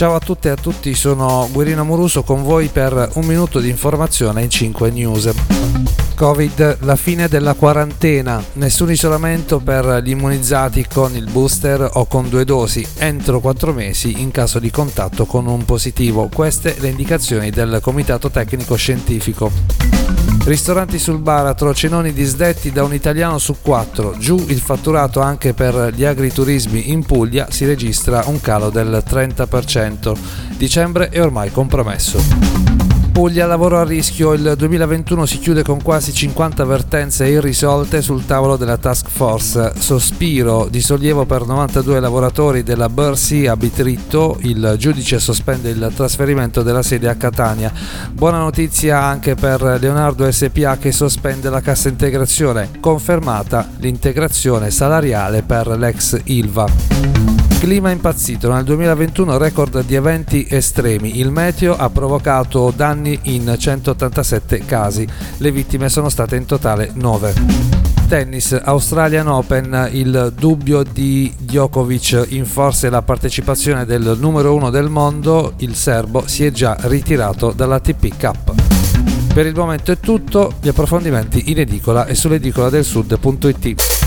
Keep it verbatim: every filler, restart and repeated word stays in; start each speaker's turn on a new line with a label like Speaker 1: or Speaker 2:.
Speaker 1: Ciao a tutte e a tutti, sono Guerino Amoruso con voi per un minuto di informazione in cinque News. Covid, la fine della quarantena, nessun isolamento per gli immunizzati con il booster o con due dosi, entro quattro mesi in caso di contatto con un positivo. Queste le indicazioni del Comitato Tecnico Scientifico. Ristoranti sul baratro, cenoni disdetti da un italiano su quattro, giù il fatturato anche per gli agriturismi in Puglia, si registra un calo del trenta per cento. Dicembre è ormai compromesso. Puglia, lavoro a rischio, il duemilaventuno si chiude con quasi cinquanta vertenze irrisolte sul tavolo della task force. Sospiro di sollievo per novantadue lavoratori della Bursi a Bitritto, il giudice sospende il trasferimento della sede a Catania. Buona notizia anche per Leonardo S P A che sospende la cassa integrazione, confermata l'integrazione salariale per l'ex Ilva. Clima impazzito, nel duemilaventuno record di eventi estremi, il meteo ha provocato danni in centottantasette casi, le vittime sono state in totale nove. Tennis, Australian Open, il dubbio di Djokovic in forse la partecipazione del numero uno del mondo, il serbo si è già ritirato dall'A T P Cup. Per il momento è tutto, gli approfondimenti in edicola e sull'edicola del sud punto it.